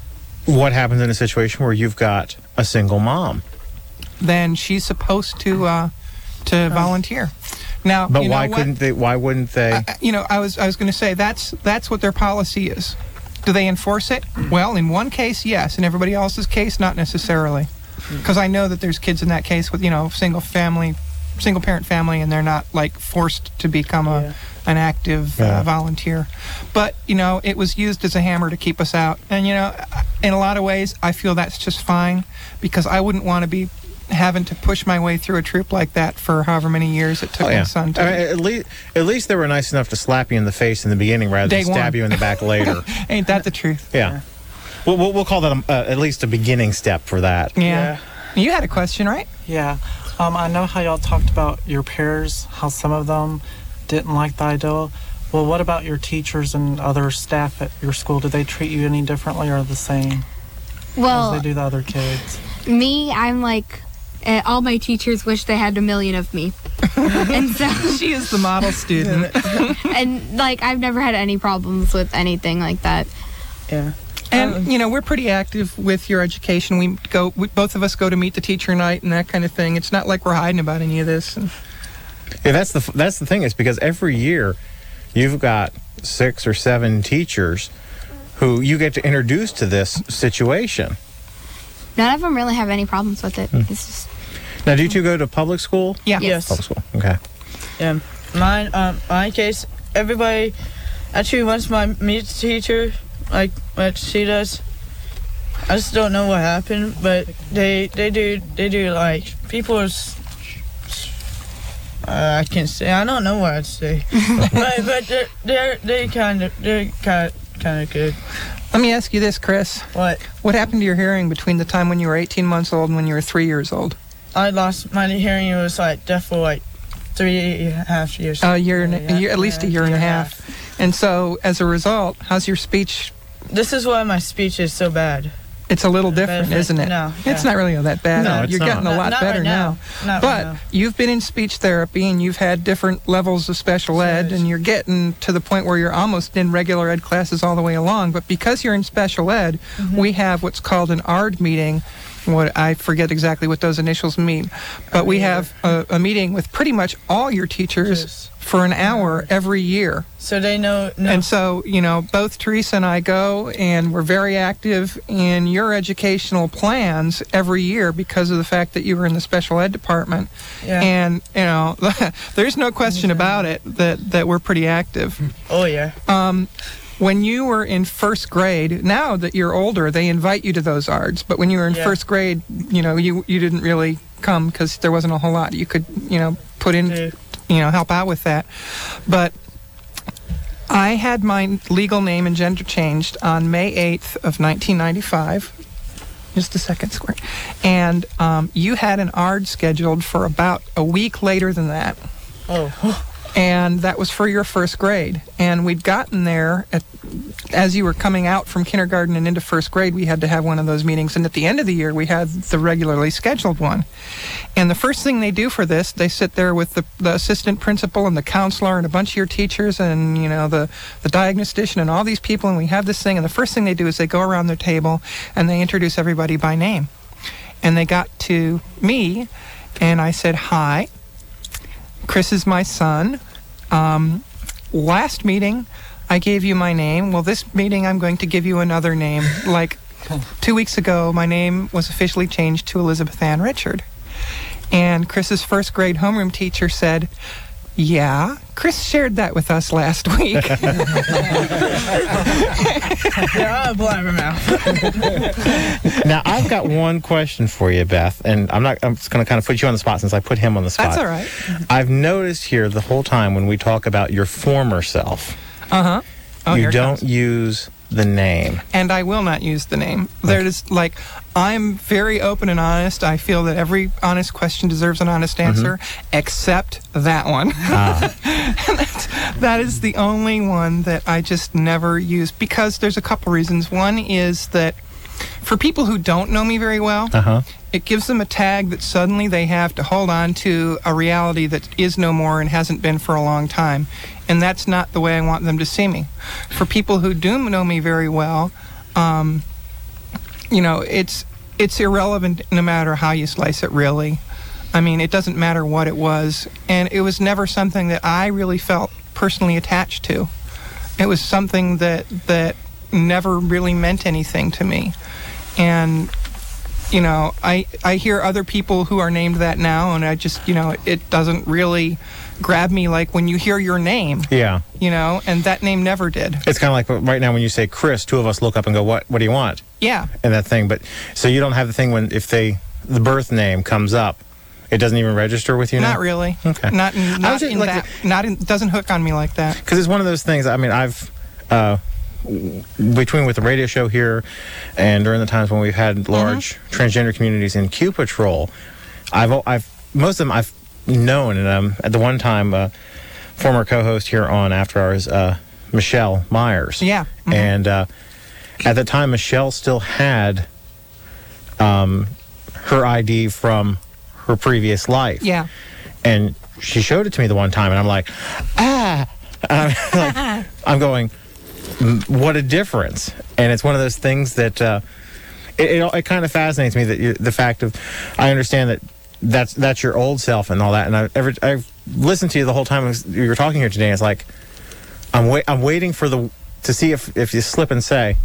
what happens in a situation where you've got a single mom? Then she's supposed to uh, to volunteer. Now, But you know why what? couldn't they? Why wouldn't they? I- you know, I was I was going to say that's that's what their policy is. Do they enforce it? Well, in one case, yes. In everybody else's case, not necessarily. Because I know that there's kids in that case with, you know, single family, single parent family, and they're not like forced to become a Yeah. an active Yeah. uh, volunteer. But you know, it was used as a hammer to keep us out. And you know, in a lot of ways, I feel that's just fine, because I wouldn't want to be having to push my way through a troop like that for however many years it took Oh, my yeah. son to. I mean, at least at least they were nice enough to slap you in the face in the beginning rather Day than stab one. you in the back later. Ain't that the truth? Yeah. We'll, we'll, we'll call that a, uh, at least a beginning step for that. Yeah. You had a question, right? Yeah. Um, I know how y'all talked about your peers, how some of them didn't like the idea. Well, what about your teachers and other staff at your school? Do they treat you any differently or the same Well, as they do the other kids? me, I'm like, uh, all my teachers wish they had a million of me. And so she is the model student. And like, I've never had any problems with anything like that. Yeah. And you know, we're pretty active with your education. We go, we, both of us go to meet the teacher night and that kind of thing. It's not like we're hiding about any of this. And Yeah, that's the f- that's the thing is because every year you've got six or seven teachers who you get to introduce to this situation. None of them really have any problems with it. Hmm. It's just Now, do you two go to public school? Yeah. Yes. Public school. Okay. Yeah. Mine, um, my case, everybody, actually, once my meet the teacher, like what she does, I just don't know what happened, but they they do they do like people are. s- Uh, I can't say. I don't know what I'd say, but but they're they're they kind of they're kind kind of good. let me ask you this, Chris. What? What happened to your hearing between the time when you were eighteen months old and when you were three years old? I lost my hearing. It was like definitely like three and a half years. A year, and a, Yeah, year at least a year and a half. And so, as a result, how's your speech? This is why my speech is so bad. It's a little different, Benefit- isn't it? no, It's yeah. not really that bad. No, it's You're not. getting a Not- lot not better right now. now. Not but right now. you've been in speech therapy and you've had different levels of special ed, and you're getting to the point where you're almost in regular ed classes all the way along. But because you're in special ed, Mm-hmm. we have what's called an A R D meeting. What I forget exactly what those initials mean, but we have a, a meeting with pretty much all your teachers for an hour every year. So they know. know And so, you know, both Teresa and I go, and we're very active in your educational plans every year because of the fact that you were in the special ed department. Yeah. And, you know, there's no question about it that, that we're pretty active. Oh yeah. Um, when you were in first grade, now that you're older, they invite you to those A R Ds. But when you were in Yeah. first grade, you know, you, you didn't really come because there wasn't a whole lot you could, you know, put in, you know, help out with that. But I had my legal name and gender changed on May eighth of nineteen ninety-five. Just a second, Squirt. And um, you had an A R D scheduled for about a week later than that. Oh. And that was for your first grade. And we'd gotten there, at, as you were coming out from kindergarten and into first grade, we had to have one of those meetings. And at the end of the year, we had the regularly scheduled one. And the first thing they do for this, they sit there with the, the assistant principal and the counselor and a bunch of your teachers and, you know, the, the diagnostician and all these people, and we have this thing. And the first thing they do is they go around their table and they introduce everybody by name. And they got to me, and I said, hi. Chris is my son. Um, last meeting, I gave you my name. Well, this meeting, I'm going to give you another name. Like two weeks ago, my name was officially changed to Elizabeth Ann Richard. And Chris's first grade homeroom teacher said, yeah, Chris shared that with us last week. Yeah, blabbermouth. Now, I've got one question for you, Beth, and I'm not. I'm just going to kind of put you on the spot since I put him on the spot. That's all right. I've noticed here the whole time when we talk about your former self, Uh-huh. Oh, you here it don't comes. use the name. And I will not use the name. There is, like, I'm very open and honest. I feel that every honest question deserves an honest answer, except that one. Ah. And that's, that is the only one that I just never use, because there's a couple reasons. One is that for people who don't know me very well, Uh-huh. it gives them a tag that suddenly they have to hold on to a reality that is no more and hasn't been for a long time. And that's not the way I want them to see me. For people who do know me very well, um, you know, it's it's irrelevant no matter how you slice it, really. I mean, it doesn't matter what it was. And it was never something that I really felt personally attached to. It was something that that never really meant anything to me. And you know, I I hear other people who are named that now, and I just, you know, it doesn't really grab me like when you hear your name, Yeah. you know, and that name never did. It's kind of like right now when you say Chris, two of us look up and go, "What? What do you want?" Yeah. And that thing. But so you don't have the thing when if they the birth name comes up, it doesn't even register with you now? Not really. Okay. Not in, I was not just in like that. Not in, doesn't hook on me like that. Because it's one of those things. I mean, I've uh, w- between with the radio show here, and during the times when we've had large transgender communities in Q Patrol, I've o- I've most of them I've known, and um, at the one time, uh, former co-host here on After Hours, uh, Michelle Myers. Yeah. Mhm. And uh, at the time, Michelle still had um, her I D from her previous life. Yeah. And she showed it to me the one time, and I'm like, ah. And I'm, like, I'm going, "Mm, what a difference. And it's one of those things that uh, it, it, it kind of fascinates me that you, the fact of, I understand that that's that's your old self and all that. And I, every, I've listened to you the whole time you were talking here today. And it's like, I'm, wait, I'm waiting for the to see if, if you slip and say.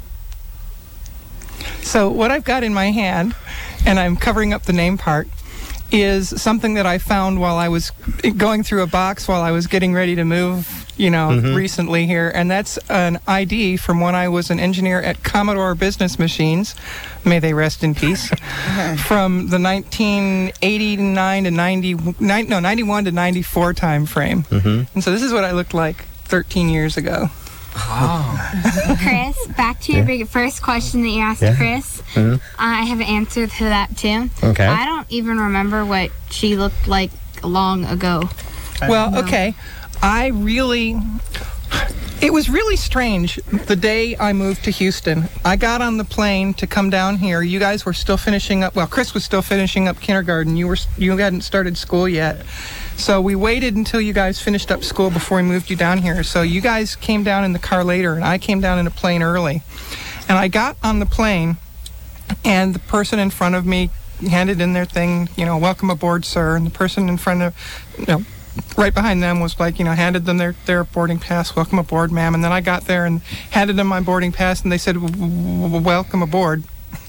So what I've got in my hand, and I'm covering up the name part, is something that I found while I was going through a box while I was getting ready to move, you know, Mhm. recently here. And that's an I D from when I was an engineer at Commodore Business Machines. May they rest in peace. From the nineteen eighty-nine to ninety, nine, no, ninety-one to ninety-four time frame. Mm-hmm. And so this is what I looked like thirteen years ago. Chris, back to your big first question that you asked Yeah. Chris. Mhm. I have an answer to that too. Okay. I don't even remember what she looked like long ago. Well, okay. I really, it was really strange the day I moved to Houston. I got on the plane to come down here. You guys were still finishing up, well, Chris was still finishing up kindergarten. You were, you hadn't started school yet. So we waited until you guys finished up school before we moved you down here. So you guys came down in the car later, and I came down in a plane early. And I got on the plane, and the person in front of me handed in their thing, you know, welcome aboard, sir. And the person in front of, you know, right behind them was like, you know, handed them their, their boarding pass, welcome aboard, ma'am. And then I got there and handed them my boarding pass, and they said, "W- w- welcome aboard.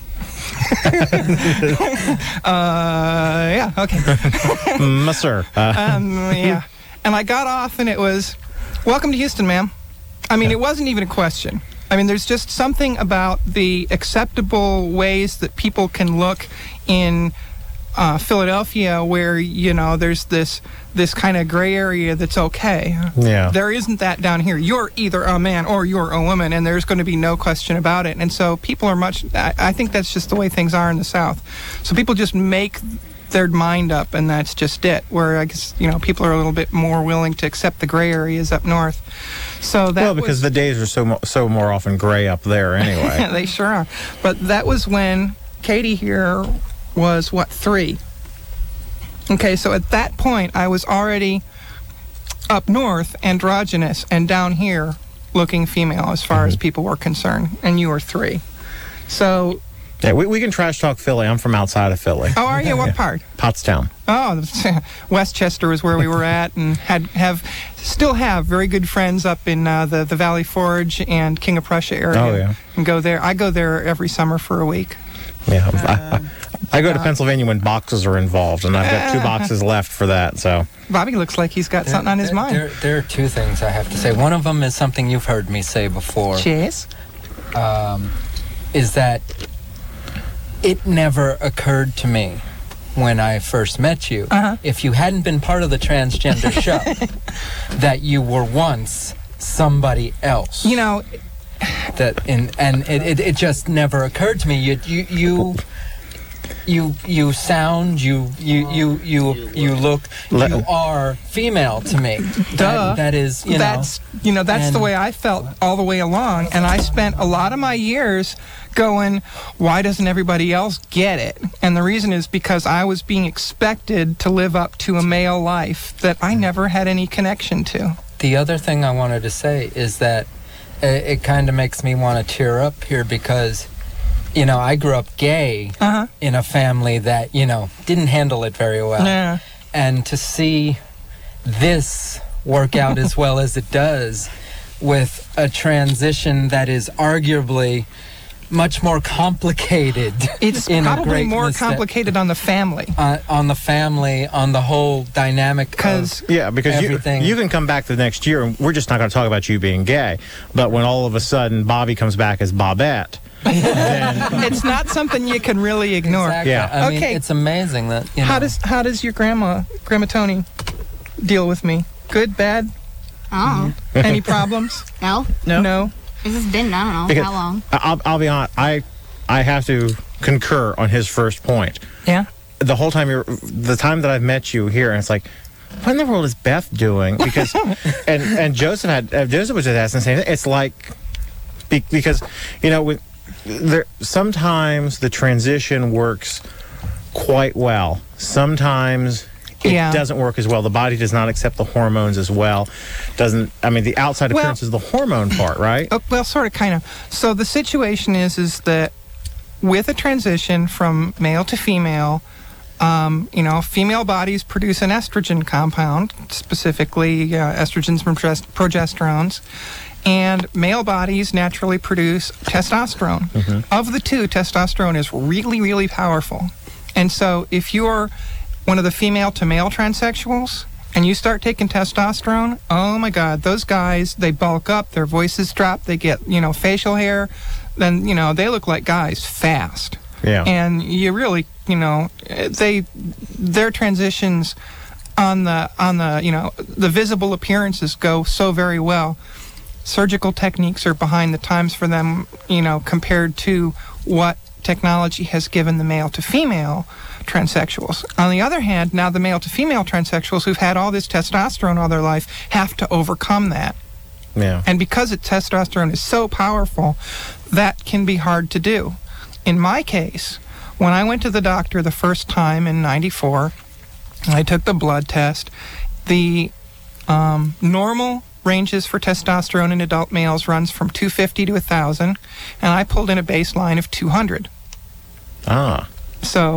uh, yeah, okay. Mm, sir. Uh, um, yeah. And I got off, and it was, welcome to Houston, ma'am. I mean, it wasn't even a question. I mean, there's just something about the acceptable ways that people can look in uh, Philadelphia where, you know, there's this this kind of gray area that's okay. Yeah. There isn't that down here. You're either a man or you're a woman, and there's going to be no question about it. And so people are much, I, I think that's just the way things are in the South. So people just make their mind up, and that's just it. Where I guess, you know, people are a little bit more willing to accept the gray areas up north. So that well, because was, the days are so mo- so more often gray up there anyway. they sure are. But that was when Katie here was, what, three? Okay, so at that point, I was already up north, androgynous, and down here, looking female as far mm-hmm. as people were concerned, and you were three. So... Yeah, we, we can trash talk Philly. I'm from outside of Philly. Oh, are you? What yeah. part? Pottstown. Oh, Westchester was where we were at, and had have still have very good friends up in uh, the the Valley Forge and King of Prussia area. Oh yeah. And go there. I go there every summer for a week. Yeah. Uh, I, I go to uh, Pennsylvania when boxes are involved, and I've got two boxes left for that. So. Bobby looks like he's got there, something on his there, mind. There, there are two things I have to say. One of them is something you've heard me say before. Yes. Um, is that it never occurred to me when I first met you, uh-huh. if you hadn't been part of the transgender show, that you were once somebody else. You know, that in and it, it, it just never occurred to me. You you you you, you sound you you you you you look you are female to me. Duh. That, that is you that's know, you know that's and, the way I felt all the way along, and I spent a lot of my years going, why doesn't everybody else get it? And the reason is because I was being expected to live up to a male life that I never had any connection to. The other thing I wanted to say is that it, it kind of makes me want to tear up here because, you know, I grew up gay uh-huh. in a family that, you know, didn't handle it very well. Yeah. And to see this work out as well as it does with a transition that is arguably much more complicated. It's in probably more complicated on the family. Uh, on the family, on the whole dynamic of yeah, because everything. You, you can come back the next year, and we're just not going to talk about you being gay. But when all of a sudden Bobby comes back as Bobette, then it's not something you can really ignore. Exactly. Yeah. I mean, okay. It's amazing that. You know, how does how does your grandma, Grandma Tony, deal with me? Good, bad? Oh. Any problems? No. No. No. This has been, I don't know, because how long? I'll, I'll be honest. I I have to concur on his first point. Yeah. The whole time you're, the time that I've met you here, and it's like, what in the world is Beth doing? Because, and and Joseph had uh, Joseph was just asking the same thing. It's like, be, because, you know, with, there sometimes the transition works quite well. Sometimes it yeah. doesn't work as well. The body does not accept the hormones as well. Doesn't, I mean, the outside appearance well, is the hormone part, right? Uh, well, sort of, kind of. So the situation is, is that with a transition from male to female, um, you know, female bodies produce an estrogen compound, specifically uh, estrogens and progesterones, and male bodies naturally produce testosterone. Mm-hmm. Of the two, testosterone is really, really powerful. And so if you're one of the female to male transsexuals and you start taking testosterone, oh my God, those guys, they bulk up, their voices drop, they get, you know, facial hair, then, you know, they look like guys fast. Yeah. And you really, you know, they, their transitions on the, on the, you know, the visible appearances go so very well. Surgical techniques are behind the times for them, you know, compared to what technology has given the male to female transsexuals. On the other hand, now the male to female transsexuals who've had all this testosterone all their life have to overcome that. Yeah. And because it, testosterone is so powerful, that can be hard to do. In my case, when I went to the doctor the first time in ninety-four, I took the blood test. The um, normal ranges for testosterone in adult males runs from two fifty to one thousand, and I pulled in a baseline of two hundred. Ah. So